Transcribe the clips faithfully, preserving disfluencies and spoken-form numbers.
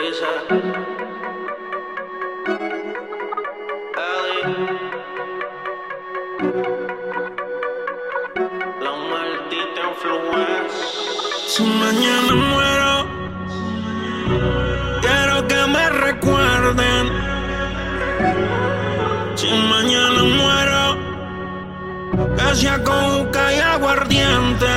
dice Eli, la maldita influencia. Si mañana muero, quiero que me recuerden. Si mañana muero, que sea con juca y aguardiente.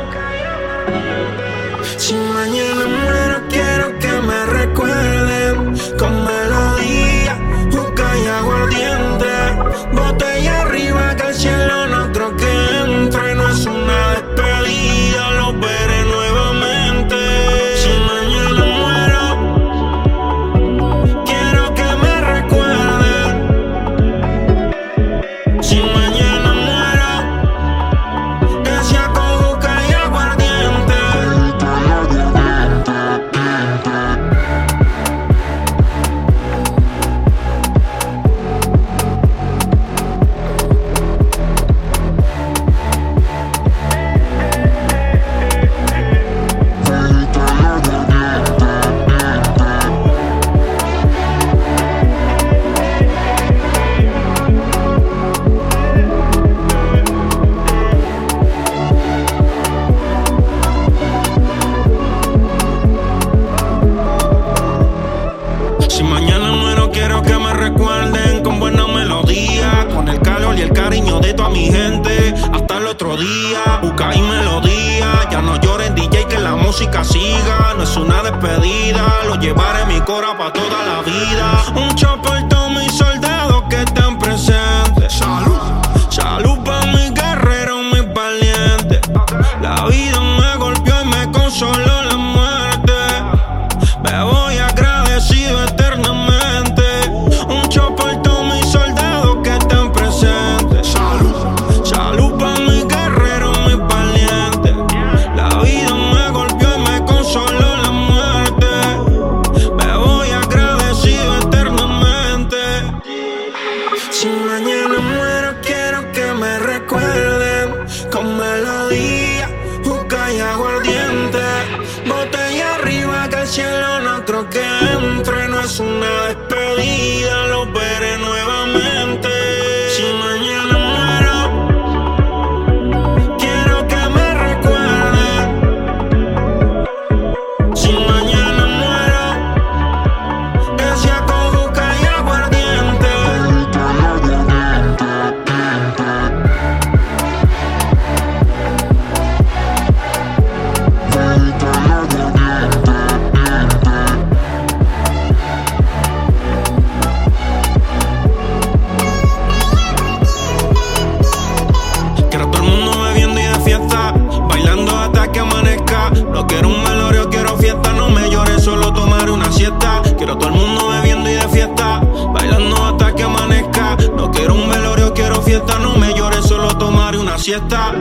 Si mañana muero, quiero que me recuerden con melodía, juca y aguardiente. Botella arriba que el cielo no creo que entre. No es una despedida, lo veré nuevamente. Si mañana muero, quiero que me recuerden. Si mañana muero, que sea con juca y aguardiente. Si mañana muero, quiero que me recuerden con buena melodía, con el calor y el cariño de toda mi gente. Hasta el otro día, busca y melodía. Ya no llores, D J, que la música siga. No es una despedida, lo llevaré en mi cora pa' toda la vida. Un shot por todos mis soldados que están presentes. Salud, salud pa' mis guerreros, mis valientes. La vida me golpeó y me consoló la muerte. Me voy agradecido eternamente. Un shot por todos mis soldados que están presentes. Salud, salud pa' mis guerreros, mis valientes. La vida me golpeó y me consoló la muerte. Me voy agradecido eternamente. Si mañana muero, quiero que me recuerden con melodía, juca y aguardiente. Botella arriba que el cielo no creo que entre. No es una despedida, lo veré nuevamente. Si mañana muero, quiero que me recuerden. Si mañana muero, que sea con juca y aguardiente. Quiero todo el mundo bebiendo y de fiesta, bailando hasta que amanezca. No quiero un velorio, quiero fiesta. No me llores, solo tomaré una siesta. Quiero todo el mundo bebiendo y de fiesta, bailando hasta que amanezca. No quiero un velorio, quiero fiesta. No me llores, solo tomaré una siesta.